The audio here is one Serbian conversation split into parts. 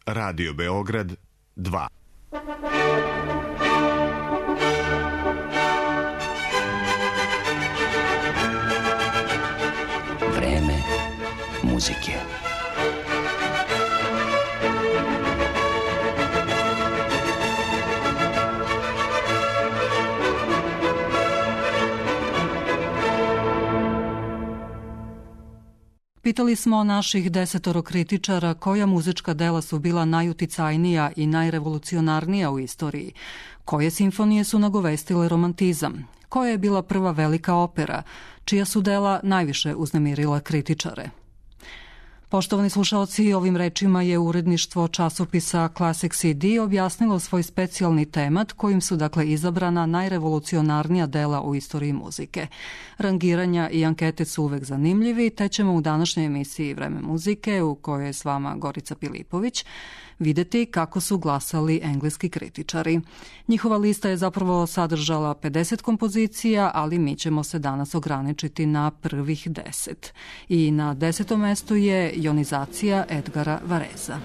Radio Beograd 2. Vreme muzike. Pitali smo naših 10 kritičara koja muzička dela su bila najuticajnija i najrevolucionarnija u istoriji, koje simfonije su nagovestile romantizam, koja je bila prva velika opera, čija su dela najviše uznemirila kritičare. Poštovani slušaoci, ovim rečima je uredništvo časopisa Classic CD objasnilo svoj specijalni temat kojim su dakle izabrana najrevolucionarnija dela u istoriji muzike. Rangiranja i ankete su uvek zanimljivi, te ćemo u današnjoj emisiji Vreme muzike, u kojoj je s vama Gorica Pilipović, videti kako su glasali engleski kritičari. Njihova lista je zapravo sadržala 50 kompozicija, ali mi ćemo se danas ograničiti na prvih 10. I na 10. mestu je Ionizacija Edgara Vareza.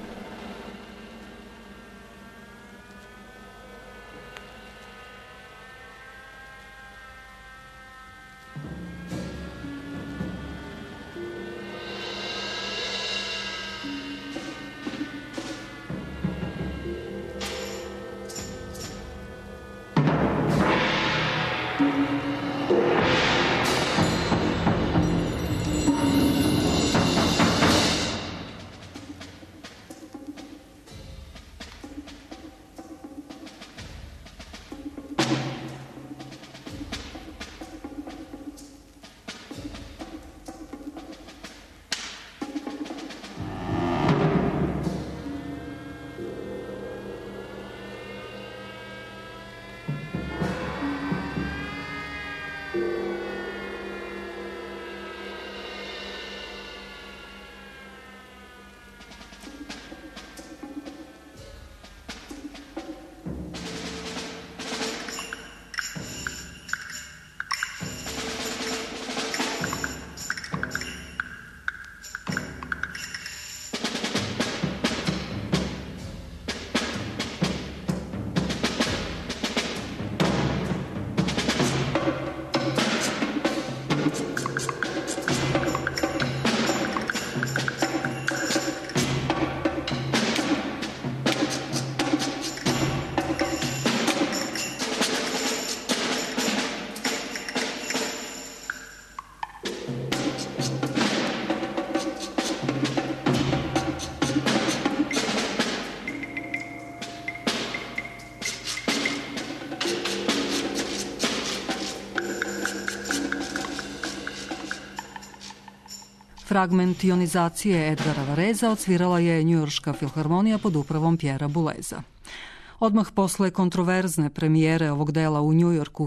Fragment Ionizacije Edgara Vareza odsvirala je Njujorška filharmonija pod upravom Pjera Buleza. Odmah posle kontroverzne premijere ovog dela u Njujorku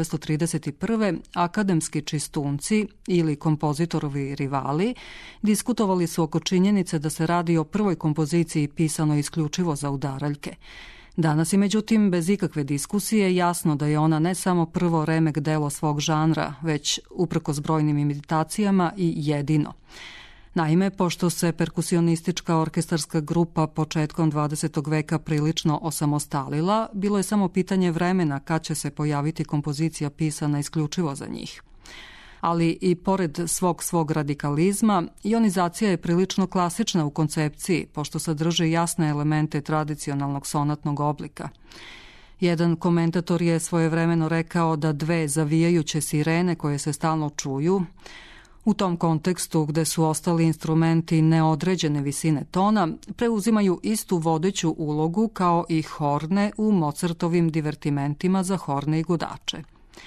1931. akademski čistunci ili kompozitorovi rivali diskutovali su oko činjenice da se radi o prvoj kompoziciji pisanoj isključivo za udaraljke. Danas je međutim bez ikakve diskusije jasno da je ona ne samo prvo remek delo svog žanra, već uprkos brojnim imitacijama i jedino. Naime, pošto se perkusionistička orkestarska grupa početkom 20. veka prilično osamostalila, bilo je samo pitanje vremena kad će se pojaviti kompozicija pisana isključivo za njih. Ali i pored svog radikalizma, ionizacija je prilično klasična u koncepciji, pošto sadrži jasne elemente tradicionalnog sonatnog oblika. Jedan komentator je svojevremeno rekao da dve zavijajuće sirene koje se stalno čuju, u tom kontekstu gde su ostali instrumenti neodređene visine tona, preuzimaju istu vodeću ulogu kao i horne u Mozartovim divertimentima za horne i gudače.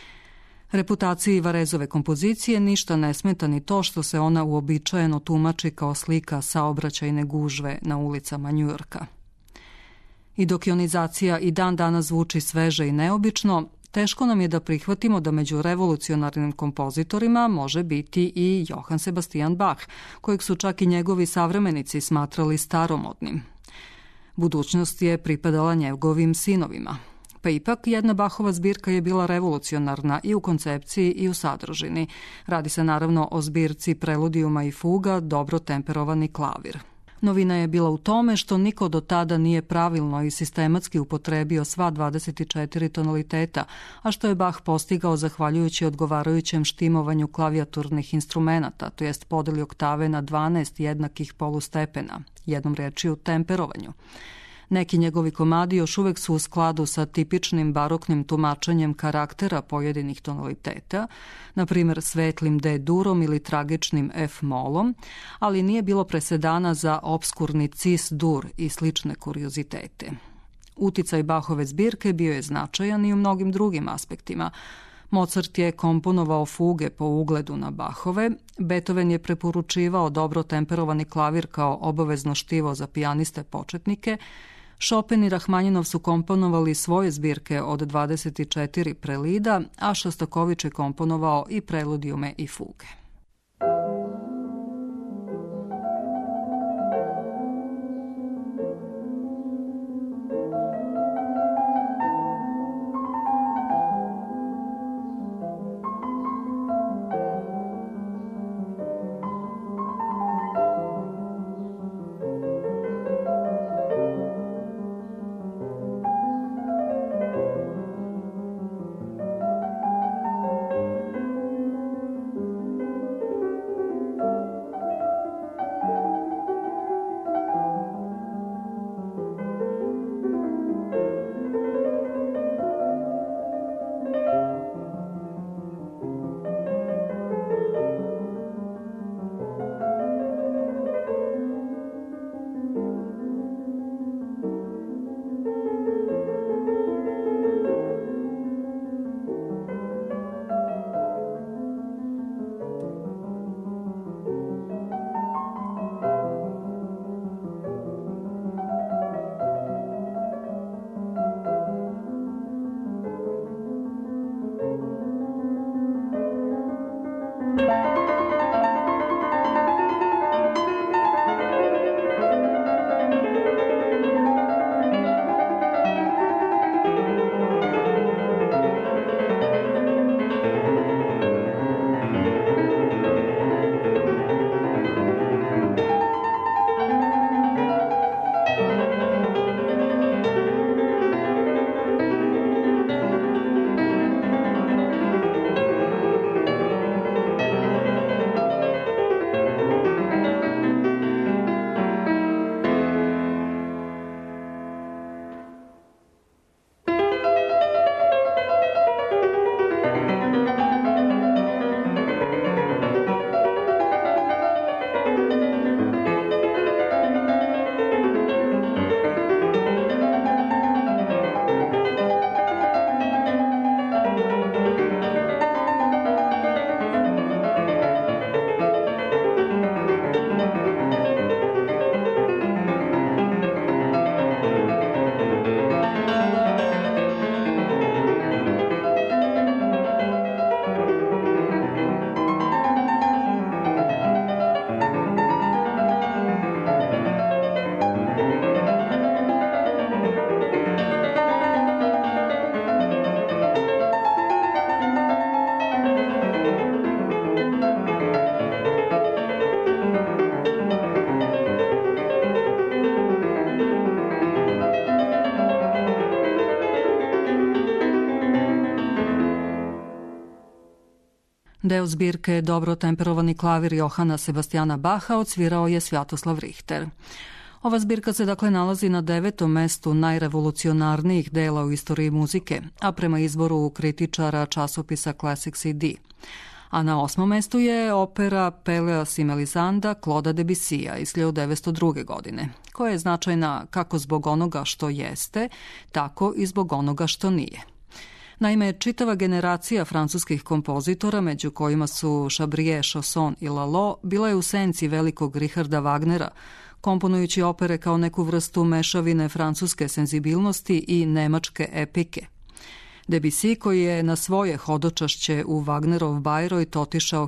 Reputaciji Varezove kompozicije ništa ne smeta ni to što se ona uobičajeno tumači kao slika saobraćajne gužve na ulicama Njujorka. I dok ionizacija i dan danas zvuči sveže i neobično, teško nam je da prihvatimo da među revolucionarnim kompozitorima može biti i Johann Sebastian Bach, kojeg su čak i njegovi savremenici smatrali staromodnim. Budućnost je pripadala njegovim sinovima. Pa ipak jedna Bachova zbirka je bila revolucionarna i u koncepciji i u sadržini. Radi se naravno o zbirci preludijuma i fuga, dobro temperovani klavir. Novina je bila u tome što niko do tada nije pravilno i sistematski upotrebio sva 24 tonaliteta, a što je Bach postigao zahvaljujući odgovarajućem štimovanju klavijaturnih instrumenata, to jest podeli oktave na 12 jednakih polustepena, jednom rečju temperovanju. Neki njegovi komadi još uvek su u skladu sa tipičnim baroknim tumačenjem karaktera pojedinih tonaliteta, na primjer svetlim D-durom ili tragičnim F-molom, ali nije bilo presedana za obskurni cis-dur i slične kuriozitete. Uticaj Bachove zbirke bio je značajan i u mnogim drugim aspektima. Mozart je komponovao fuge po ugledu na Bachove, Beethoven je preporučivao dobro temperovani klavir kao obavezno štivo za pijaniste početnike, Chopin i Rahmaninov su komponovali svoje zbirke od 24 prelida, a Šostakovič je komponovao i preludijume i fuge. Deo zbirke Dobro temperovani klavir Johana Sebastijana Baha odsvirao je Svjatoslav Richter. Ova zbirka se dakle nalazi na 9. mestu najrevolucionarnijih dela u istoriji muzike, a prema izboru kritičara časopisa Classic CD. A na 8. mestu je opera Peleas i Melisanda Claude'a Debussya iz 1902. godine, koja je značajna kako zbog onoga što jeste, tako i zbog onoga što nije. Naime, čitava generacija francuskih kompozitora, među kojima su Chabrier, Chausson i Lalo, bila je u senci velikog Richarda Wagnera, komponujući opere kao neku vrstu mešavine francuske senzibilnosti i nemačke epike. Debussy, koji je na svoje hodočašće u Wagnerov Bayreuth otišao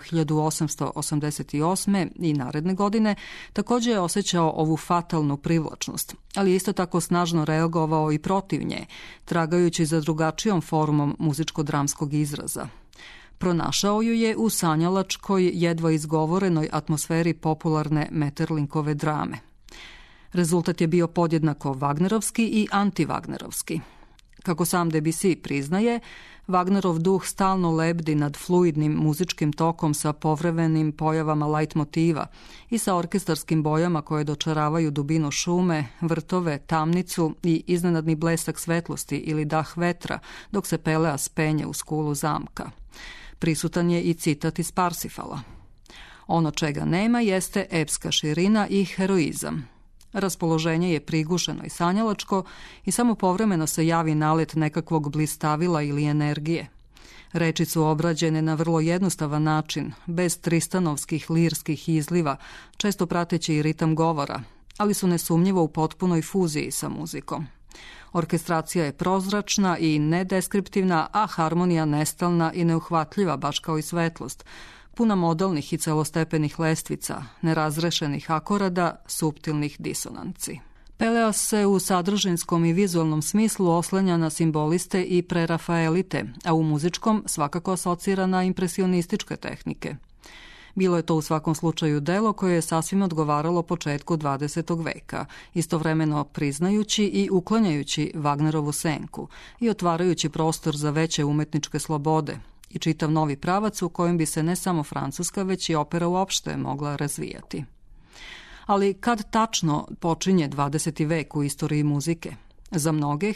1888. i naredne godine, također je osjećao ovu fatalnu privlačnost, ali je isto tako snažno reagovao i protiv nje, tragajući za drugačijom formom muzičko-dramskog izraza. Pronašao ju je u sanjalačkoj, jedva izgovorenoj atmosferi popularne Metterlinkove drame. Rezultat je bio podjednako Wagnerovski i anti-Wagnerovski. Kako sam Debussy priznaje, Wagnerov duh stalno lebdi nad fluidnim muzičkim tokom sa povremenim pojavama leitmotiva i sa orkestarskim bojama koje dočaravaju dubinu šume, vrtove, tamnicu i iznenadni blesak svetlosti ili dah vetra dok se Peleas penje u skulu zamka. Prisutan je i citat iz Parsifala. Ono čega nema jeste epska širina i heroizam. Raspoloženje je prigušeno i sanjalačko i samo povremeno se javi nalet nekakvog blistavila ili energije. Reči su obrađene na vrlo jednostavan način, bez tristanovskih lirskih izliva, često prateći i ritam govora, ali su nesumnjivo u potpunoj fuziji sa muzikom. Orkestracija je prozračna i nedeskriptivna, a harmonija nestalna i neuhvatljiva, baš kao i svetlost, puna modalnih i celostepenih lestvica, nerazrešenih akorada, suptilnih disonanci. Peleas se u sadržinskom i vizualnom smislu oslanja na simboliste i prerafaelite, a u muzičkom svakako asocira na impresionističke tehnike. Bilo je to u svakom slučaju delo koje je sasvim odgovaralo početku 20. veka, istovremeno priznajući i uklanjajući Wagnerovu senku i otvarajući prostor za veće umetničke slobode i čitav novi pravac u kojem bi se ne samo Francuska, već i opera uopšte mogla razvijati. Ali kad tačno počinje 20. vek u istoriji muzike? Za mnoge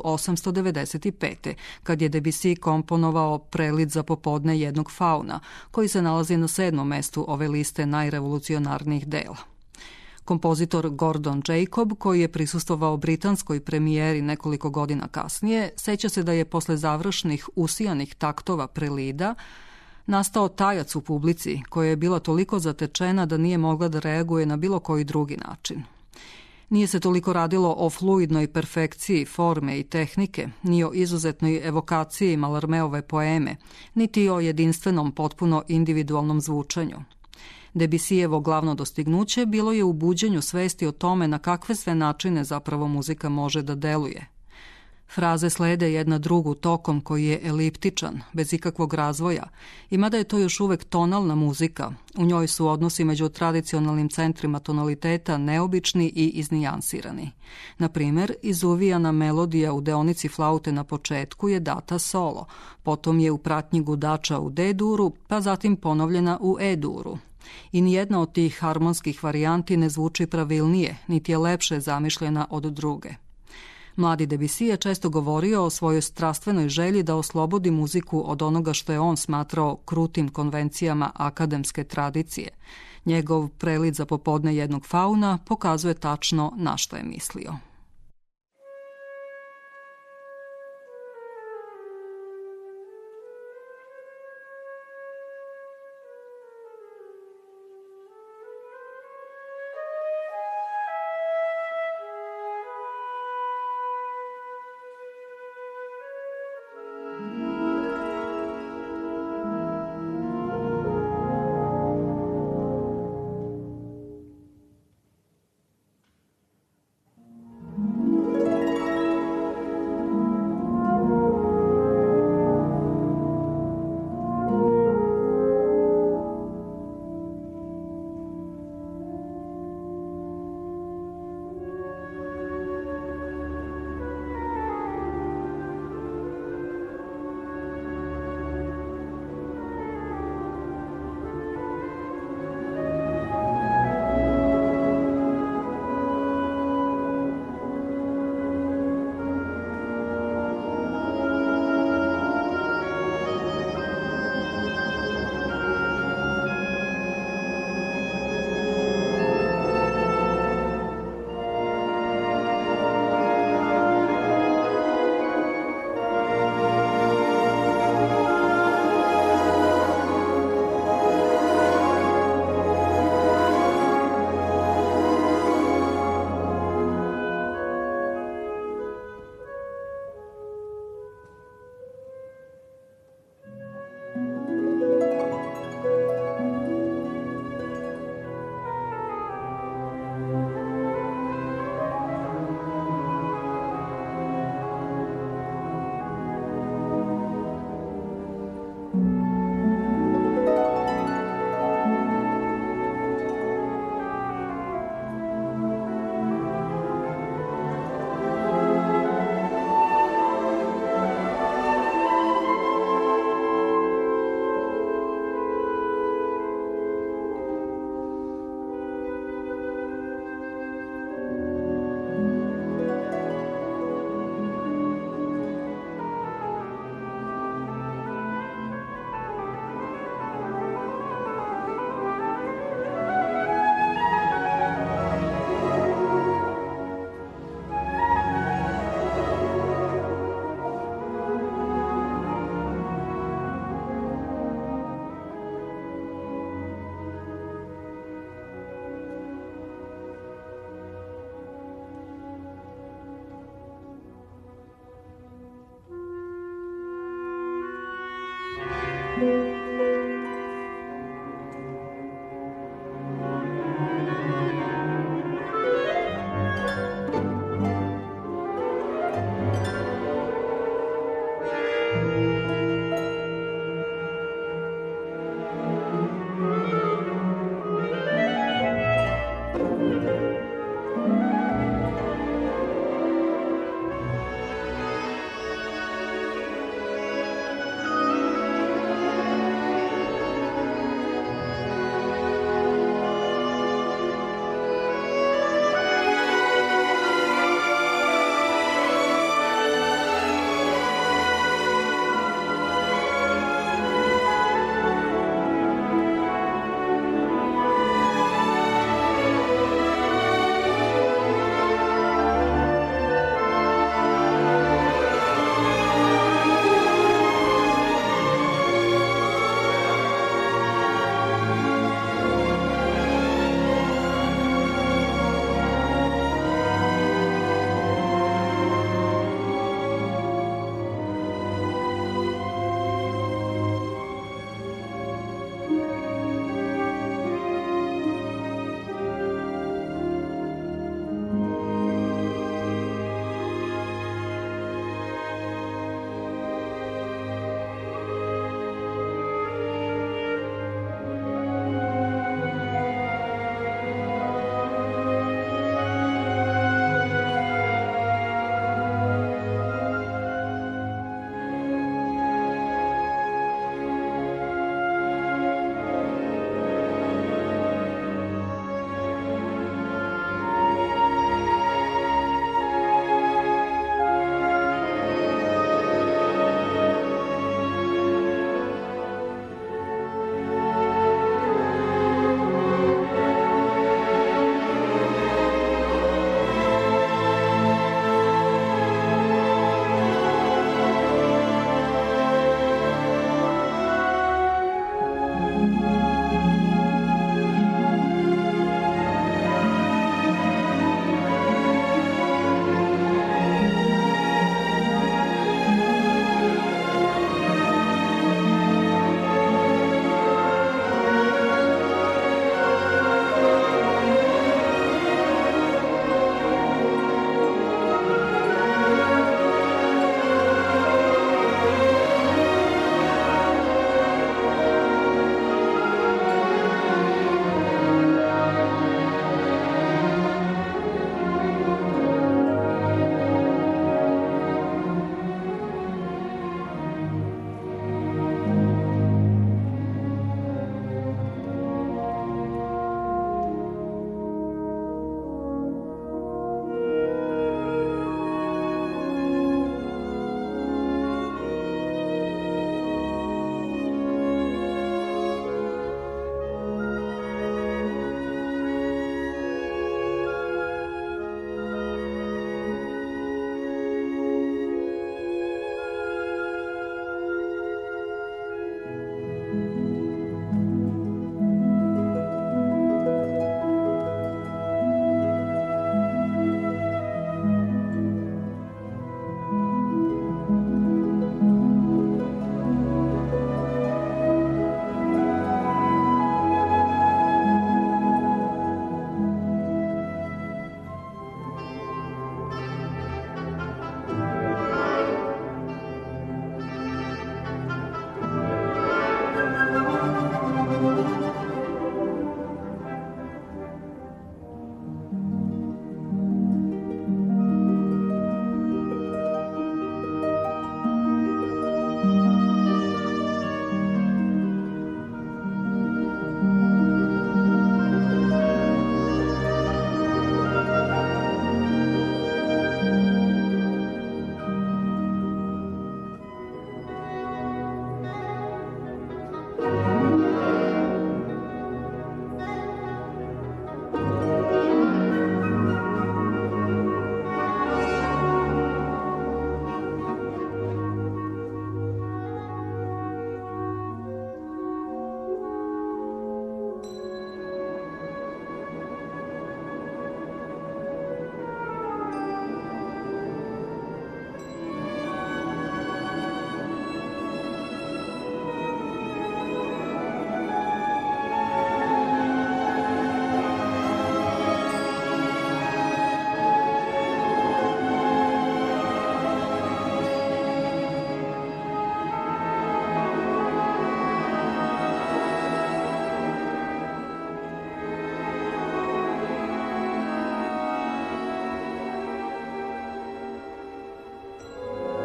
1895. kad je Debussy komponovao Prelid za popodne jednog fauna, koji se nalazi na 7. mestu ove liste najrevolucionarnijih dela. Kompozitor Gordon Jacob, koji je prisustvovao britanskoj premijeri nekoliko godina kasnije, seća se da je posle završnih usijanih taktova Prelida nastao tajac u publici, koja je bila toliko zatečena da nije mogla da reaguje na bilo koji drugi način. Nije se toliko radilo o fluidnoj perfekciji forme i tehnike, ni o izuzetnoj evokaciji Mallarmeove poeme, niti o jedinstvenom, potpuno individualnom zvučanju. Debussyjevo glavno dostignuće bilo je u buđenju svesti o tome na kakve sve načine zapravo muzika može da deluje. Fraze slede jedna drugu tokom koji je eliptičan, bez ikakvog razvoja, i mada je to još uvek tonalna muzika, u njoj su odnosi među tradicionalnim centrima tonaliteta neobični i iznijansirani. Na primer, izuvijana melodija u deonici flaute na početku je data solo, potom je u pratnji gudača u D-duru, pa zatim ponovljena u E-duru. I nijedna od tih harmonskih varijanti ne zvuči pravilnije, niti je lepše zamišljena od druge. Mladi Debussy je često govorio o svojoj strastvenoj želji da oslobodi muziku od onoga što je on smatrao krutim konvencijama akademske tradicije. Njegov Prelid za popodne jednog fauna pokazuje tačno na što je mislio.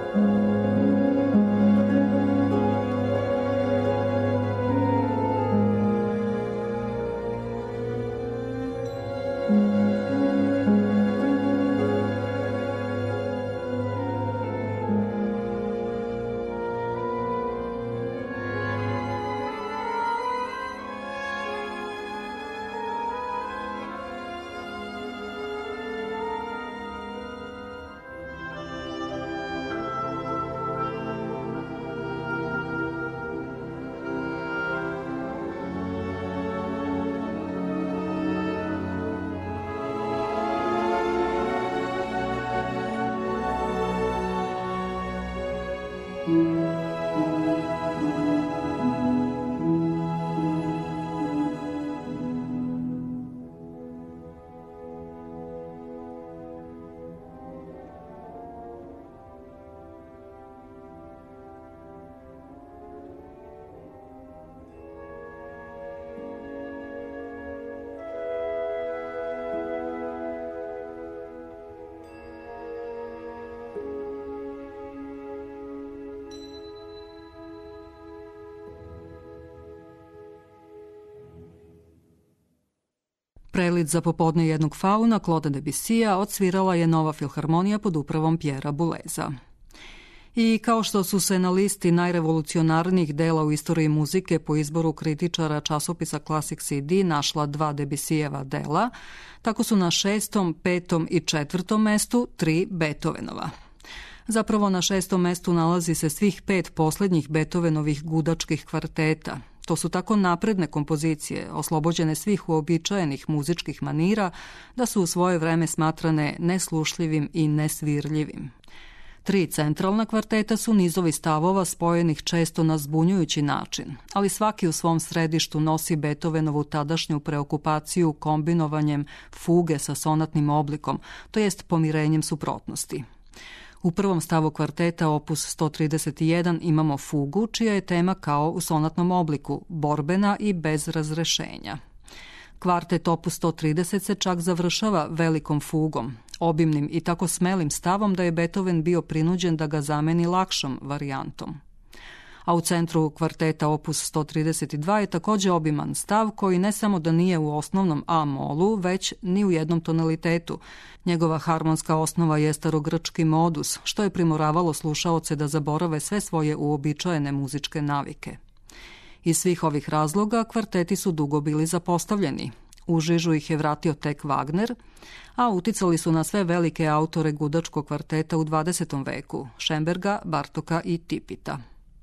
Prelid za popodne jednog fauna Claude Debussya odsvirala je Nova filharmonija pod upravom Pierra Bouleza. I kao što su se na listi najrevolucionarnijih dela u istoriji muzike po izboru kritičara časopisa Classic CD našla 2 Debussyjeva dela, tako su na 6., 5. i 4. mestu 3 Beethovenova. Zapravo na 6. mestu nalazi se svih 5 poslednjih Beethovenovih gudačkih kvarteta. To su tako napredne kompozicije, oslobođene svih uobičajenih muzičkih manira, da su u svoje vreme smatrane neslušljivim i nesvirljivim. 3 centralna kvarteta su nizovi stavova spojenih često na zbunjujući način, ali svaki u svom središtu nosi Beethovenovu tadašnju preokupaciju kombinovanjem fuge sa sonatnim oblikom, to jest pomirenjem suprotnosti. U prvom stavu kvarteta opus 131 imamo fugu, čija je tema kao u sonatnom obliku, borbena i bez razrešenja. Kvartet opus 130 se čak završava velikom fugom, obimnim i tako smelim stavom da je Beethoven bio prinuđen da ga zameni lakšom varijantom. A u centru kvarteta opus 132 je takođe obiman stav koji ne samo da nije u osnovnom A-molu, već ni u jednom tonalitetu. Njegova harmonska osnova je starogrčki modus, što je primoravalo slušaoce da zaborave sve svoje uobičajene muzičke navike. Iz svih ovih razloga kvarteti su dugo bili zapostavljeni. U žižu ih je vratio tek Wagner, a uticali su na sve velike autore gudačkog kvarteta u 20. veku, Schönberga, Bartoka i Tipita.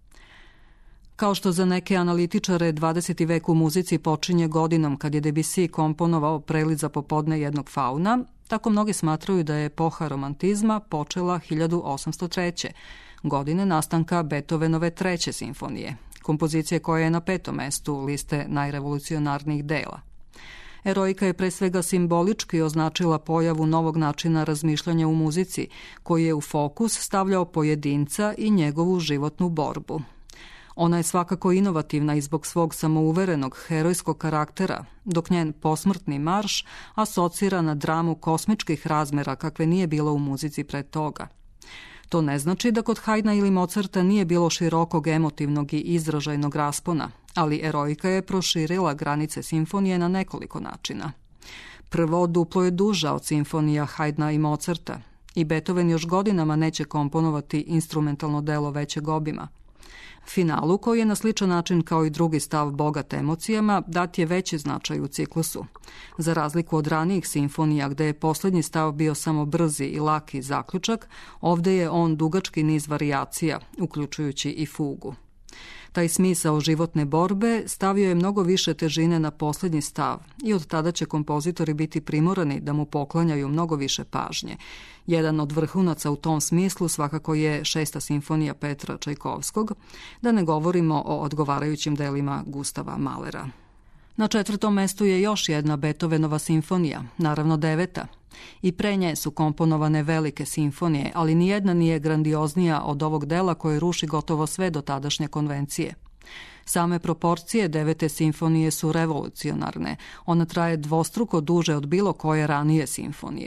Kao što za neke analitičare 20. vek u muzici počinje godinom kad je Debussy komponovao Prelid za popodne jednog fauna, tako mnogi smatraju da je epoha romantizma počela 1803. godine nastanka Beethovenove 3. simfonije, kompozicije koja je na 5. mestu liste najrevolucionarnijih dela. Eroika je pre svega simbolički označila pojavu novog načina razmišljanja u muzici, koji je u fokus stavljao pojedinca i njegovu životnu borbu. Ona je svakako inovativna i zbog svog samouverenog, herojskog karaktera, dok njen posmrtni marš asocira na dramu kosmičkih razmera kakve nije bilo u muzici pre toga. To ne znači da kod Haydna ili Mozarta nije bilo širokog emotivnog i izražajnog raspona, ali eroika je proširila granice simfonije na nekoliko načina. Prvo, duplo je duža od simfonija Haydna i Mozarta i Beethoven još godinama neće komponovati instrumentalno delo većeg obima. Finalu, koji je na sličan način kao i drugi stav bogat emocijama, dat je veći značaj u ciklusu. Za razliku od ranijih simfonija gde je poslednji stav bio samo brzi i laki zaključak, ovde je on dugački niz varijacija, uključujući i fugu. Taj smisao životne borbe stavio je mnogo više težine na poslednji stav i od tada će kompozitori biti primorani da mu poklanjaju mnogo više pažnje. Jedan od vrhunaca u tom smislu svakako je 6. simfonija Petra Čajkovskog, da ne govorimo o odgovarajućim delima Gustava Mahlera. Na 4. mestu je još jedna Beethovenova simfonija, naravno 9. I pre nje su komponovane velike simfonije, ali nijedna nije grandioznija od ovog dela koje ruši gotovo sve dotadašnje konvencije. Same proporcije 9. simfonije su revolucionarne. Ona traje dvostruko duže od bilo koje ranije simfonije.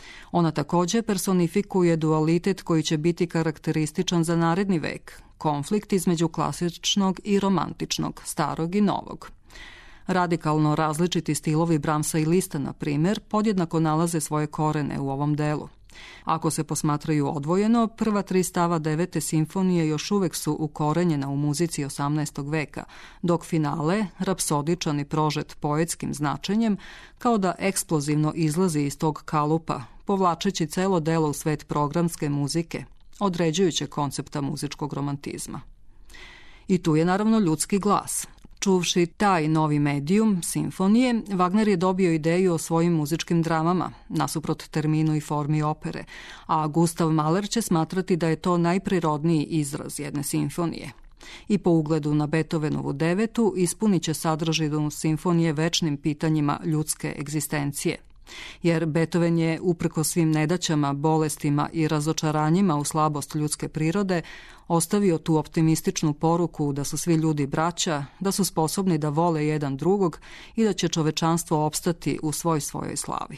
Ona takođe personifikuje dualitet koji će biti karakterističan za naredni vek, konflikt između klasičnog i romantičnog, starog i novog. Radikalno različiti stilovi Brahmsa i Lista, na primer, podjednako nalaze svoje korene u ovom delu. Ako se posmatraju odvojeno, prva 3 stava 9. simfonije još uvek su ukorenjena u muzici 18. veka, dok finale, rapsodičan i prožet poetskim značenjem, kao da eksplozivno izlazi iz tog kalupa, povlačeći celo delo u svet programske muzike, određujuće koncepta muzičkog romantizma. I tu je naravno ljudski glas. Čuvši taj novi medijum, simfonije, Wagner je dobio ideju o svojim muzičkim dramama, nasuprot terminu i formi opere, a Gustav Mahler će smatrati da je to najprirodniji izraz jedne simfonije. I po ugledu na Beethovenovu 9. ispunit će sadržinu simfonije večnim pitanjima ljudske egzistencije. Jer Beethoven je, uprko svim nedaćama, bolestima i razočaranjima u slabost ljudske prirode, ostavio tu optimističnu poruku da su svi ljudi braća, da su sposobni da vole jedan drugog i da će čovečanstvo opstati u svojoj slavi.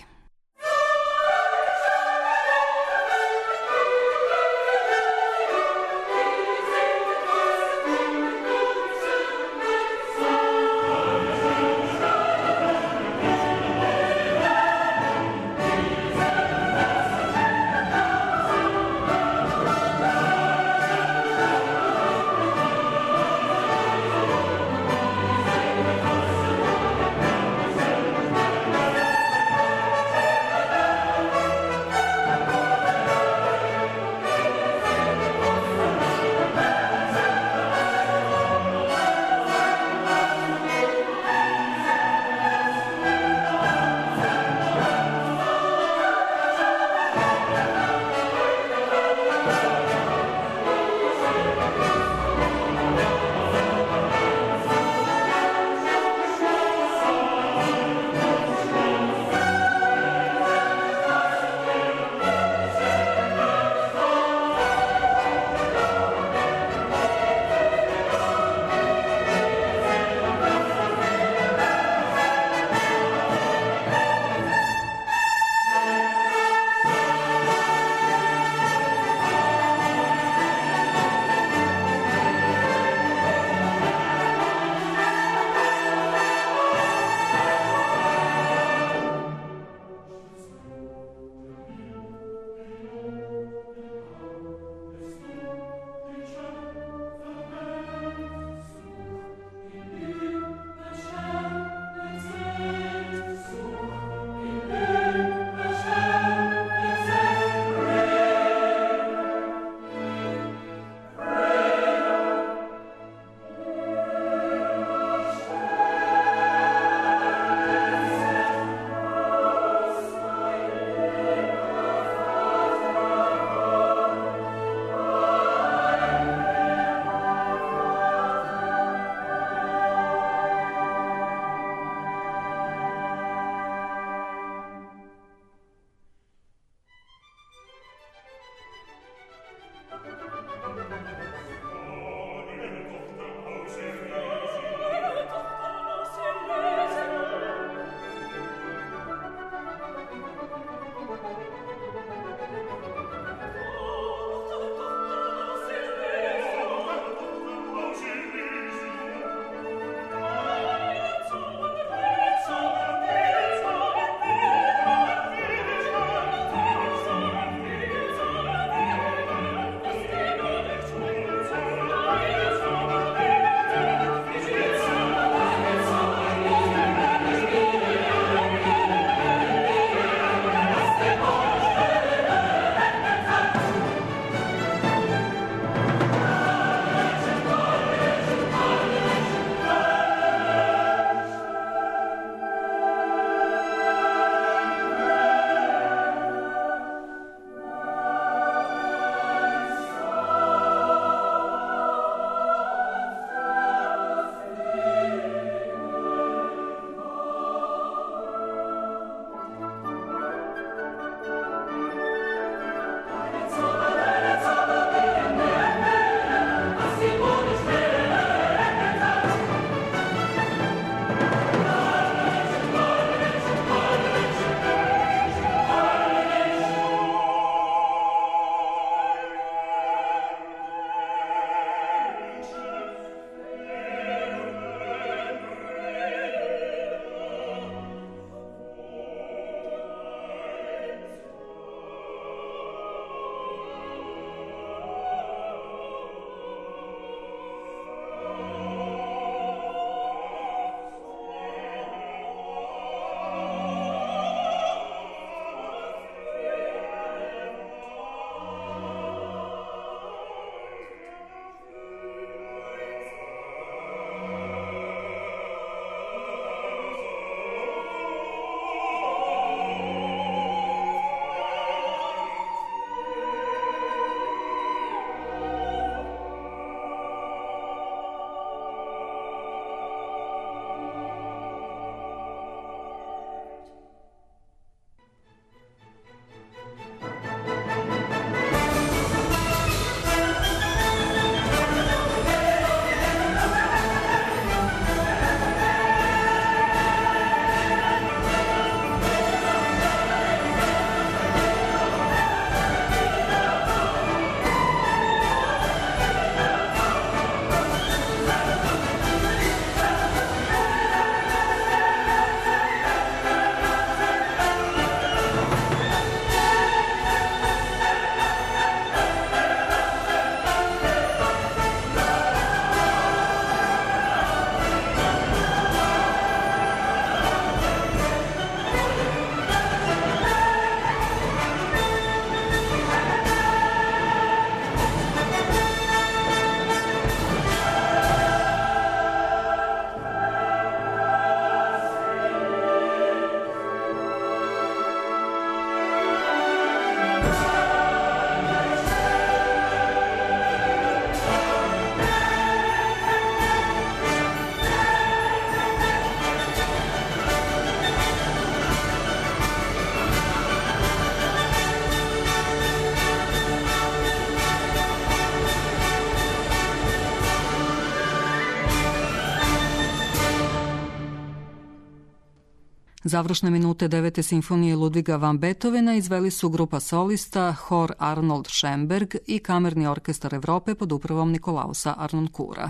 Završne minute 9. simfonije Ludviga van Beethovena izveli su grupa solista, hor Arnold Schoenberg i Kamerni orkestar Evrope pod upravom Nikolausa Arnonkura.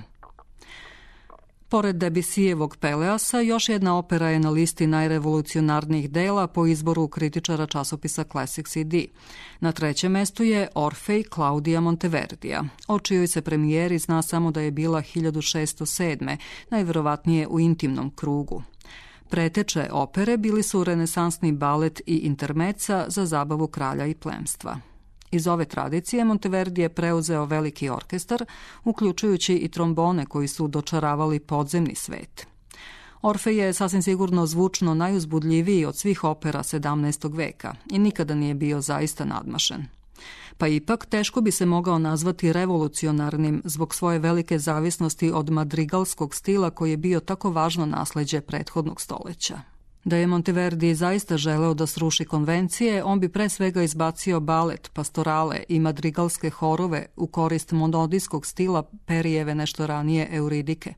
Pored Debussijevog Peleasa, još jedna opera je na listi najrevolucionarnijih dela po izboru kritičara časopisa Classic CD. Na trećem mestu je Orfej Claudia Monteverdija, o čijoj se premijeri zna samo da je bila 1607. najverovatnije u intimnom krugu. Preteče opere bili su renesansni balet i intermeca za zabavu kralja i plemstva. Iz ove tradicije Monteverdi je preuzeo veliki orkestar, uključujući i trombone koji su dočaravali podzemni svet. Orfej je sasvim sigurno zvučno najuzbudljiviji od svih opera 17. veka i nikada nije bio zaista nadmašen. Pa ipak teško bi se mogao nazvati revolucionarnim zbog svoje velike zavisnosti od madrigalskog stila koji je bio tako važno nasleđe prethodnog stoleća. Da je Monteverdi zaista želeo da sruši konvencije, on bi pre svega izbacio balet, pastorale i madrigalske horove u korist monodijskog stila Perijeve nešto ranije Euridike.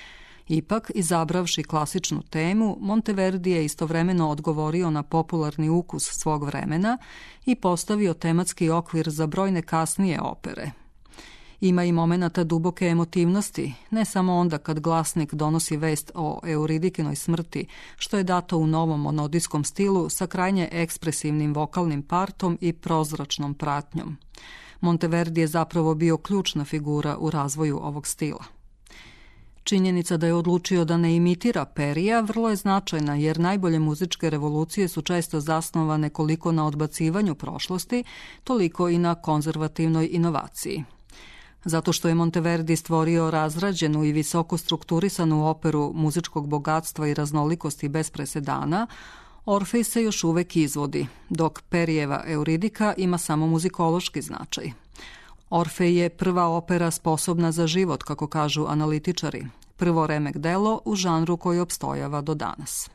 Ipak, izabravši klasičnu temu, Monteverdi je istovremeno odgovorio na popularni ukus svog vremena i postavio tematski okvir za brojne kasnije opere. Ima i momenata duboke emotivnosti, ne samo onda kad glasnik donosi vest o Euridikinoj smrti, što je dato u novom monodijskom stilu sa krajnje ekspresivnim vokalnim partom i prozračnom pratnjom. Monteverdi je zapravo bio ključna figura u razvoju ovog stila. Činjenica da je odlučio da ne imitira Perija vrlo je značajna jer najbolje muzičke revolucije su često zasnovane koliko na odbacivanju prošlosti, toliko i na konzervativnoj inovaciji. Zato što je Monteverdi stvorio razrađenu i visoko strukturisanu operu muzičkog bogatstva i raznolikosti bez presedana, Orfej se još uvek izvodi, dok Perijeva Euridika ima samo muzikološki značaj. Orfej je prva opera sposobna za život, kako kažu analitičari, prvo remek delo u žanru koji opstojava do danas.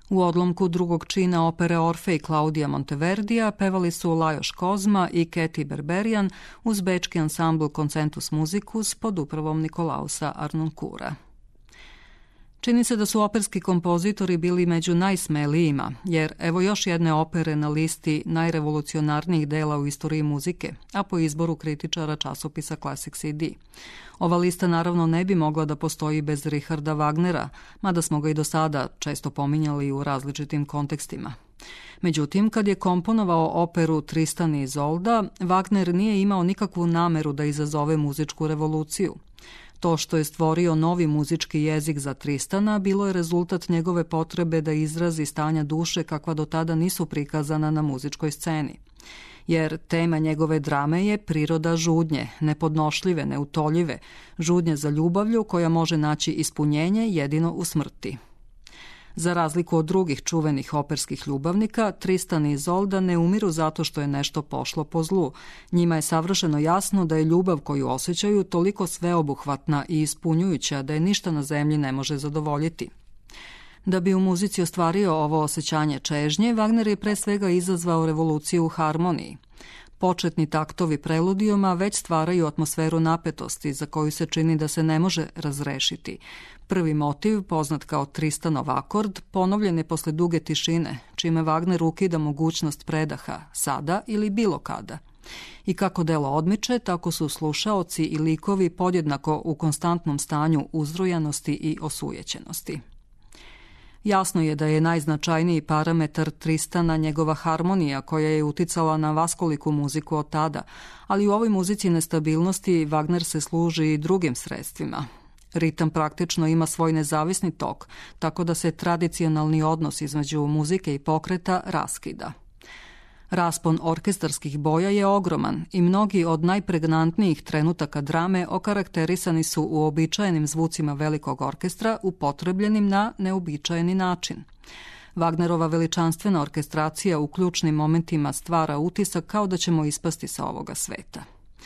U odlomku drugog čina opere Orfej Klaudija Monteverdija pevali su Lajos Kozma i Keti Berberian uz bečki ansambl Concentus Musicus pod upravom Nikolausa Arnonkura. Čini se da su operski kompozitori bili među najsmelijima, jer evo još jedne opere na listi najrevolucionarnijih dela u istoriji muzike, a po izboru kritičara časopisa Classic CD. Ova lista naravno ne bi mogla da postoji bez Richarda Wagnera, mada smo ga i do sada često pominjali u različitim kontekstima. Međutim, kad je komponovao operu Tristan i Izolda, Wagner nije imao nikakvu nameru da izazove muzičku revoluciju. To što je stvorio novi muzički jezik za Tristana bilo je rezultat njegove potrebe da izrazi stanja duše kakva do tada nisu prikazana na muzičkoj sceni. Jer tema njegove drame je priroda žudnje, nepodnošljive, neutoljive, žudnje za ljubavlju koja može naći ispunjenje jedino u smrti. Za razliku od drugih čuvenih operskih ljubavnika, Tristan i Izolda ne umiru zato što je nešto pošlo po zlu. Njima je savršeno jasno da je ljubav koju osjećaju toliko sveobuhvatna i ispunjujuća da je ništa na zemlji ne može zadovoljiti. Da bi u muzici ostvario ovo osjećanje čežnje, Wagner je pre svega izazvao revoluciju u harmoniji. Početni taktovi preludijuma već stvaraju atmosferu napetosti za koju se čini da se ne može razrešiti. Prvi motiv, poznat kao Tristanov akord, ponovljen je posle duge tišine, čime Wagner ukida mogućnost predaha, sada ili bilo kada. I kako delo odmiče, tako su slušaoci i likovi podjednako u konstantnom stanju uzrujanosti i osujećenosti. Jasno je da je najznačajniji parametar Tristana njegova harmonija koja je uticala na vaskoliku muziku od tada, ali u ovoj muzici nestabilnosti Wagner se služi i drugim sredstvima. Ritam praktično ima svoj nezavisni tok, tako da se tradicionalni odnos između muzike i pokreta raskida. Raspon orkestarskih boja je ogroman i mnogi od najpregnantnijih trenutaka drame okarakterisani su uobičajenim zvucima velikog orkestra upotrebljenim na neobičajeni način. Wagnerova veličanstvena orkestracija u ključnim momentima stvara utisak kao da ćemo ispasti sa ovoga sveta.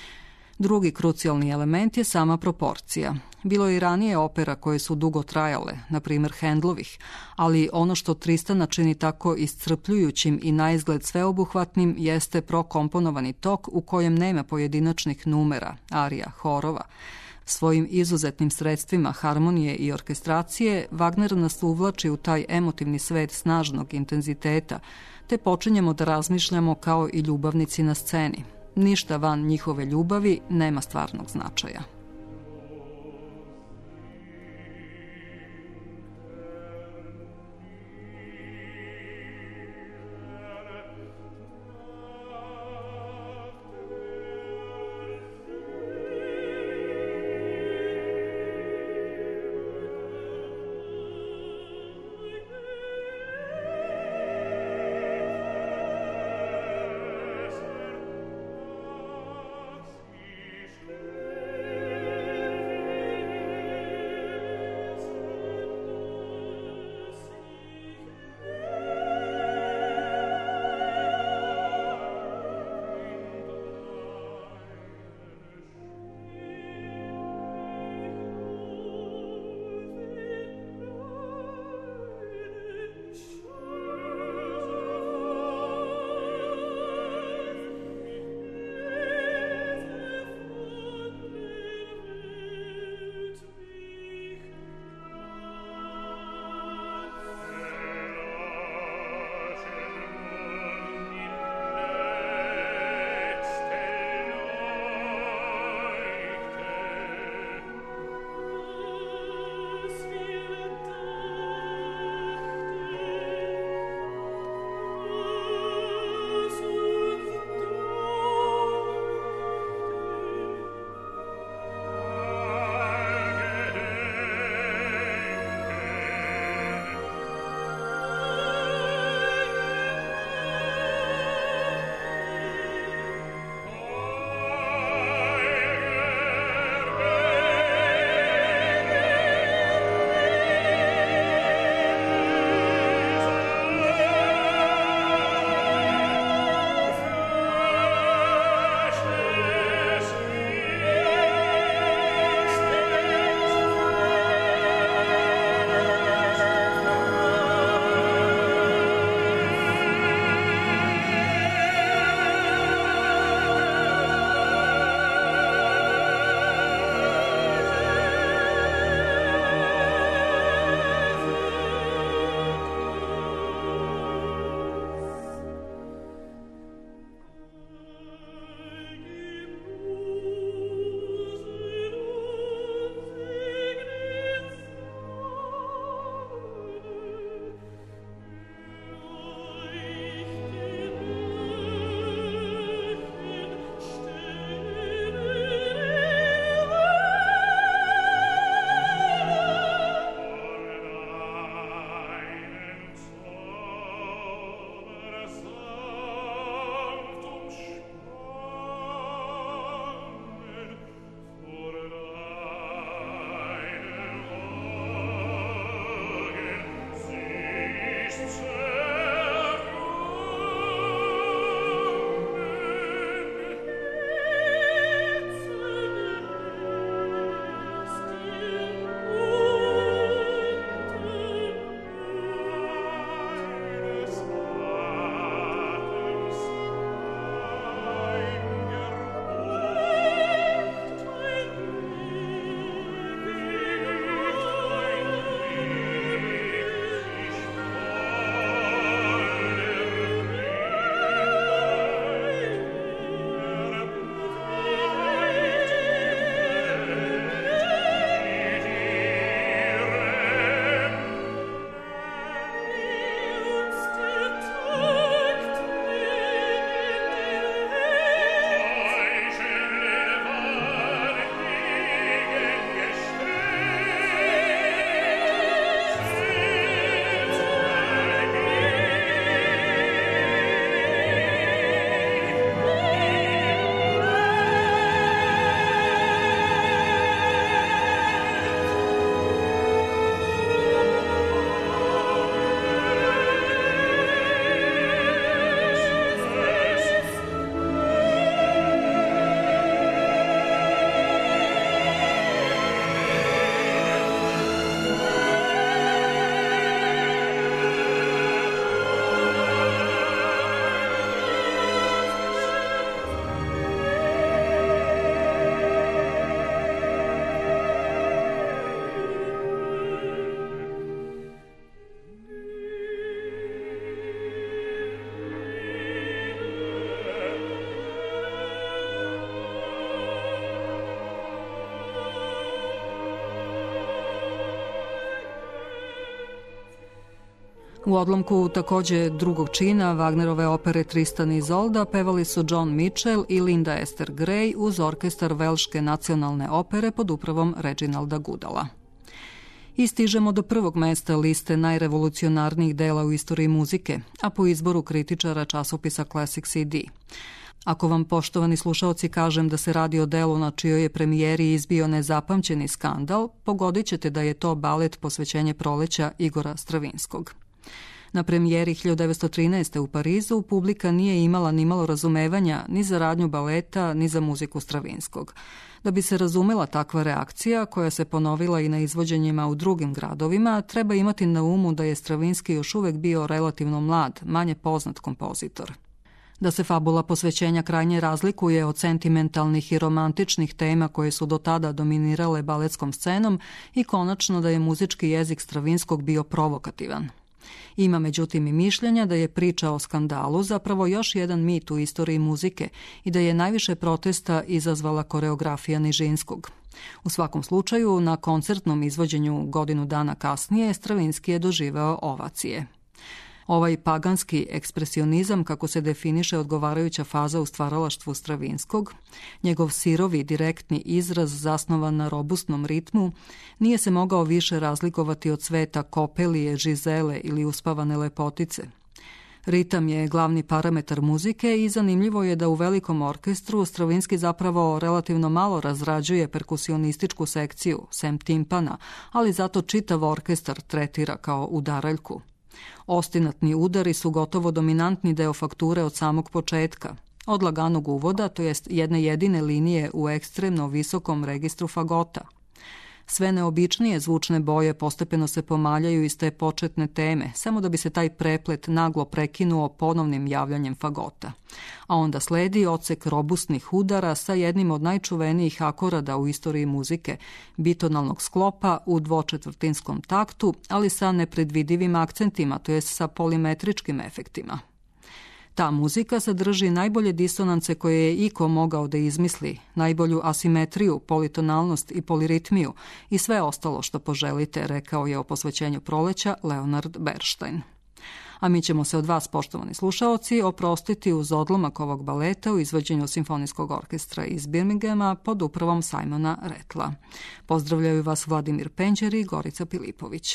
Drugi krucijalni element je sama proporcija. Bilo je i ranije opera koje su dugo trajale, na primjer Hendlovih, ali ono što Tristana čini tako iscrpljujućim i naizgled sveobuhvatnim jeste prokomponovani tok u kojem nema pojedinačnih numera, arija, horova. Svojim izuzetnim sredstvima harmonije i orkestracije Wagner nas uvlači u taj emotivni svet snažnog intenziteta, te počinjemo da razmišljamo kao i ljubavnici na sceni. Ništa van njihove ljubavi nema stvarnog značaja. U odlomku takođe drugog čina Wagnerove opere Tristan i Izolda pevali su John Mitchell i Linda Esther Gray uz orkestar Velške nacionalne opere pod upravom Reginalda Goodalla. I stižemo do prvog mesta liste najrevolucionarnijih dela u istoriji muzike, a po izboru kritičara časopisa Classic CD. Ako vam, poštovani slušaoci, kažem da se radi o delu na čijoj je premijeri izbio nezapamćeni skandal, pogodit ćete da je to balet Posvećenje proleća Igora Stravinskog. Na premijeri 1913. u Parizu publika nije imala ni malo razumevanja ni za radnju baleta, ni za muziku Stravinskog. Da bi se razumela takva reakcija, koja se ponovila i na izvođenjima u drugim gradovima, treba imati na umu da je Stravinski još uvek bio relativno mlad, manje poznat kompozitor. Da se fabula posvećenja krajnje razlikuje od sentimentalnih i romantičnih tema koje su do tada dominirale baletskom scenom i konačno da je muzički jezik Stravinskog bio provokativan. Ima međutim i mišljenja da je priča o skandalu zapravo još jedan mit u istoriji muzike i da je najviše protesta izazvala koreografija Nižinskog. U svakom slučaju, na koncertnom izvođenju godinu dana kasnije Stravinski je doživeo ovacije. Ovaj paganski ekspresionizam, kako se definiše odgovarajuća faza u stvaralaštvu Stravinskog, njegov sirovi, direktni izraz zasnovan na robustnom ritmu, nije se mogao više razlikovati od sveta Kopelije, Žizele ili uspavane lepotice. Ritam je glavni parametar muzike i zanimljivo je da u velikom orkestru Stravinski zapravo relativno malo razrađuje perkusionističku sekciju, sem timpana, ali zato čitav orkestar tretira kao udaraljku. Ostinatni udari su gotovo dominantni deo fakture od samog početka, od laganog uvoda, to jest jedne jedine linije u ekstremno visokom registru fagota. Sve neobičnije zvučne boje postepeno se pomaljaju iz te početne teme, samo da bi se taj preplet naglo prekinuo ponovnim javljanjem fagota. A onda sledi odsek robustnih udara sa jednim od najčuvenijih akorada u istoriji muzike, bitonalnog sklopa u dvočetvrtinskom taktu, ali sa nepredvidivim akcentima, to jest sa polimetričkim efektima. Ta muzika sadrži najbolje disonance koje je iko mogao da izmisli, najbolju asimetriju, politonalnost i poliritmiju i sve ostalo što poželite, rekao je o posvećenju proleća Leonard Bernstein. A mi ćemo se od vas, poštovani slušaoci, oprostiti uz odlomak ovog baleta u izvođenju Simfonijskog orkestra iz Birminghama pod upravom Simona Rattla. Pozdravljaju vas Vladimir Penđer i Gorica Pilipović.